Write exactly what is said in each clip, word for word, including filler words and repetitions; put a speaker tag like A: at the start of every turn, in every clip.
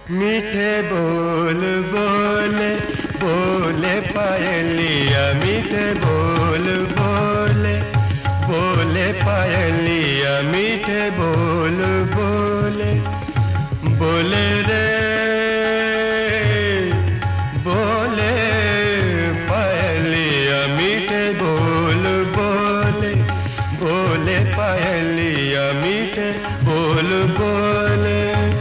A: मीठे बोल बोले बोले पायलिया, मीठे बोल बोले बोले पायलिया, मीठे बोल बोले बोले रे बोले पायलिया, मीठे बोल बोले बोले पायलिया, मीठे बोल बोले।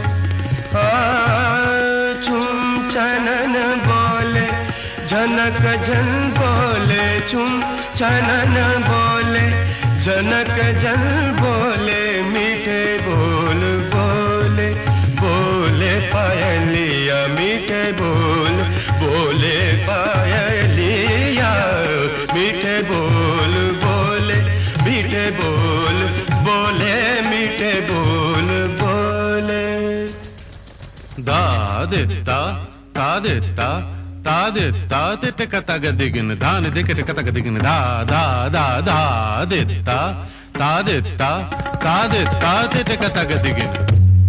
A: छुम छनन बोले झनक झन बोले, छुम छनन बोले झनक झन बोले, मीठे बोल बोले बोले पायलिया, मीठे बोल बोले पायलिया, मीठे बोल बोले मीठे बोल बोले मीठे बोल बोले।
B: दा दित्ता ता दित्ता ता दित्ता तिट कतग दिगन धान दिकट कतग दिगन दा दा दा दा दित्ता ता दित्ता ता दित्ता तिट कतग दिगन।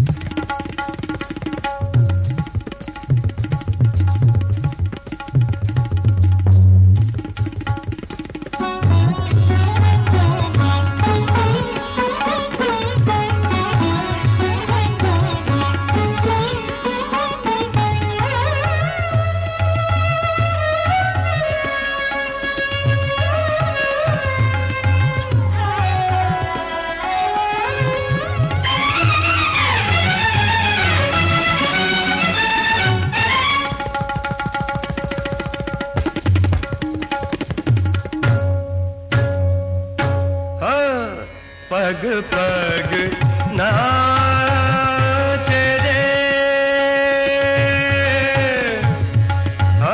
A: पग पग नाचे रे आ,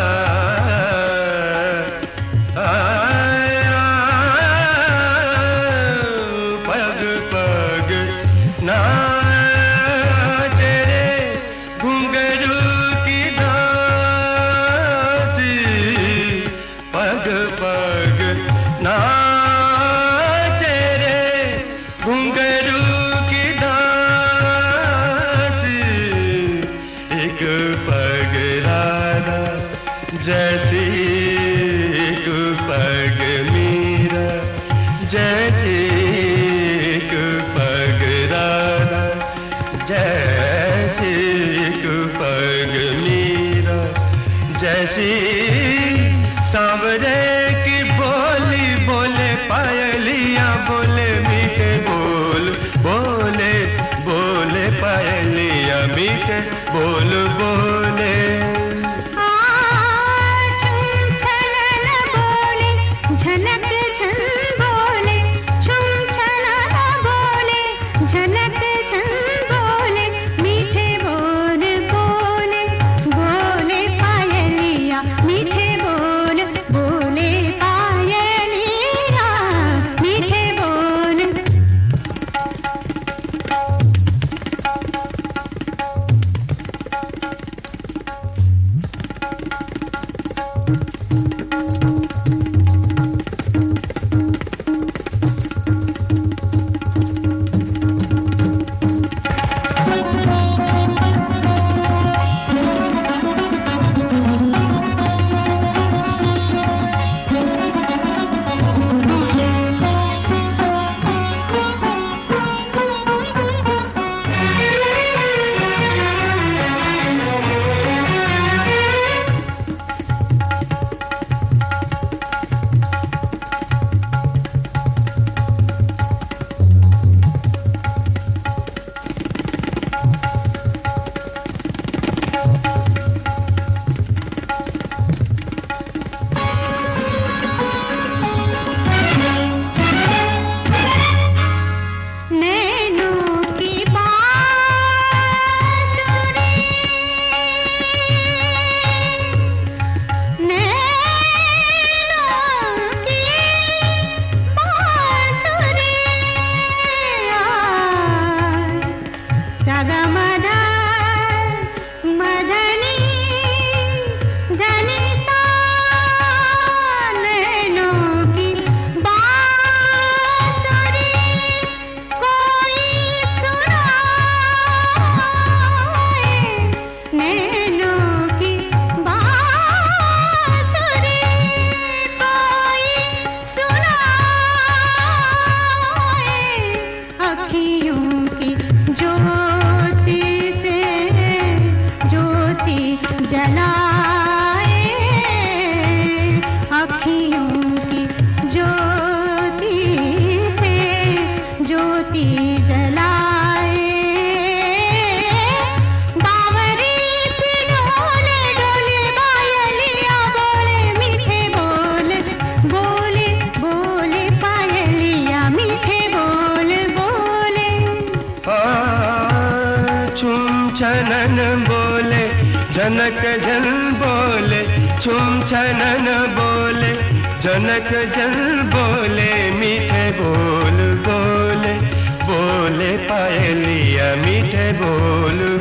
A: आ, पग पग नाचे रे घुंघरू की दासी, पग पग ना घुंघरू की दासी, एक पग राधा जैसी, एक पग मीरा जैसी, एक पग राधा जैसी, एक पग मीरा जैसी, सांवरे की बोली बोले पायलिया, बोले मीठे बोल बोले बोले पायलिया, मीठे बोल बोले। छुम छनन बोले जनक जन बोले, छुम छनन बोले जनक जन बोले, मीठे बोल बोले, बोले पायलिया मीठे बोल